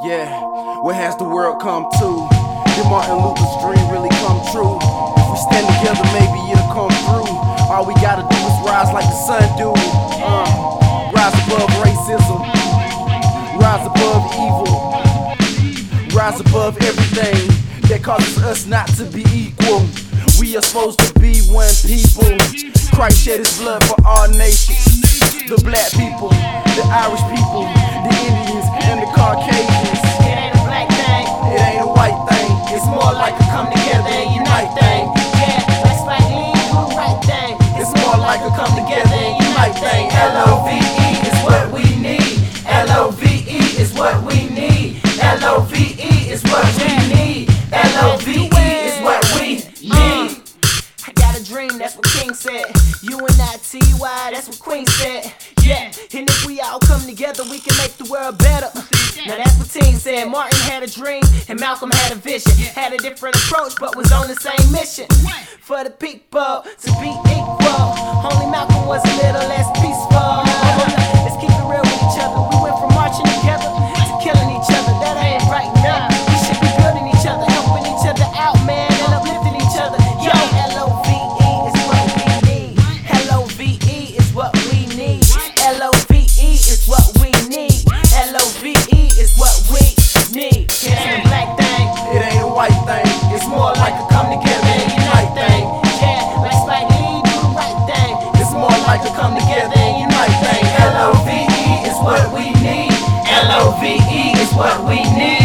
Yeah, what has the world come to? Did Martin Luther's dream really come true? If we stand together, maybe it'll come through. All we gotta do is rise like the sun do. Rise above racism, rise above evil, rise above everything that causes us not to be equal. We are supposed to be one people. Christ shed his blood for all nations. The black people, the Irish people, the Indians, and the Caucasians. It ain't a black thing, It ain't a white thing. it's more like a come together and unite thing. Yeah, like Spike Lee, do the right thing. It's more like a come together and unite thing. L-O-V-E is what we need. L-O-V-E is what we need. L-O-V-E is what we need. L-O-V-E is what we need. I got a dream, that's what King said. U-N-I-T-Y, that's what Queen said. Yeah, and if we all come together, we can make the world better. Now that's what Teen said. Martin had a dream, and Malcolm had a vision. Had a different approach, but was on the same mission. For the people to be equal. Only Malcolm was a little less peaceful. Let's keep it real with each other. We went from marching together to killing each other. That ain't right now. We should be building each other, helping each other out, man, and uplifting each other. Yo, L-O-V-E is what we need. L-O-V-E is what we need. L-O-V-E is what we need. L-O-V-E is what we need. It ain't a black thing, It ain't a white thing. it's more like a come together and unite thing. Yeah, like Spike Lee, do the right thing. It's more like a come together and unite thing. L-O-V-E is what we need. L-O-V-E is what we need.